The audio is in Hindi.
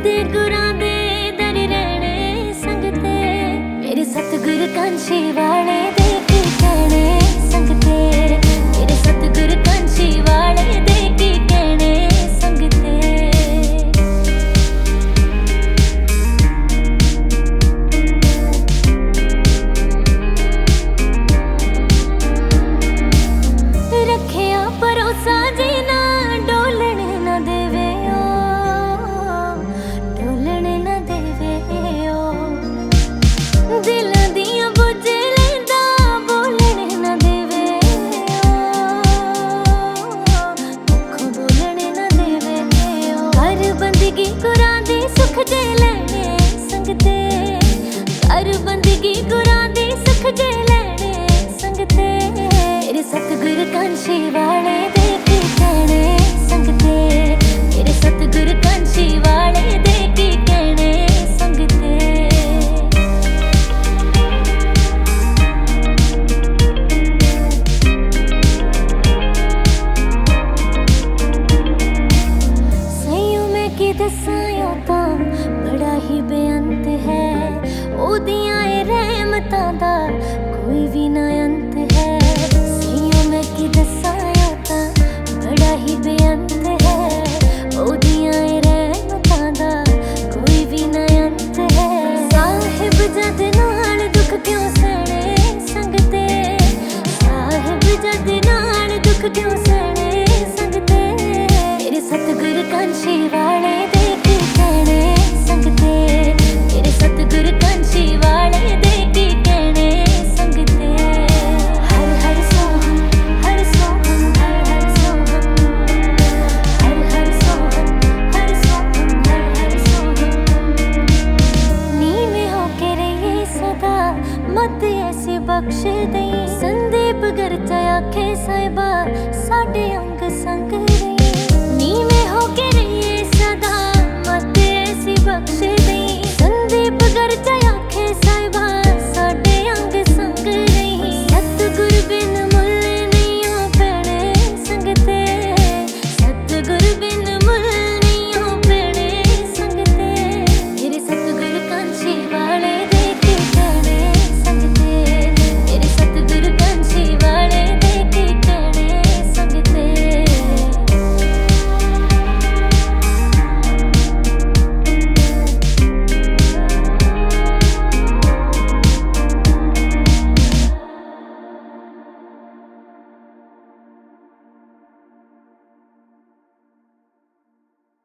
दे गुरां दे दर रहने संगते, मेरे सतगुर कांशी वाले दे की कहने संगते, मेरे सतगुर कांशी वाले दे की कहने संगते। रखिया भरोसा जी ना डोलण न देवे ओ, डोलण न देवे ओ, दिल दियां बुझ लेंदा बोलण न देवे ओ, मुखों बोलण न देवे ओ। हर बंदगी गुरां दी सुख जे लैणे संगते, हर बंदगी गुरां दी सुख जे लैणे संगते, मेरे सतगुर कांशी वाले दे की कहने संगते, मेरे सतगुर कांशी वाले दे की कहने संगते। सही मैं की दसां तां बड़ा ही बेअंत है, ओदियां ए रहमतां दा कोई भी ना अंत है। सही मैं की दसां तां बड़ा ही बेअंत है, ओदियां ए रहमतां दा कोई भी ना अंत है। साहिब जद नाल दुख क्यों सहने संगते, साहिब जद नाल दुख क्यों सहने संगते, मेरे सतगुर कांशी वाले दे की कहने संगते, मेरे सतगुर कांशी वाले दे की कहने संगते। हर हर सोहम, हर सोहम, हर हर सोहम, हर हर सोहम, हर सोहम, हर हर सोहम। नीवें होके रहिए सदा मत ऐसी बख्श दई, संदीप गर्चा आखे साहिबा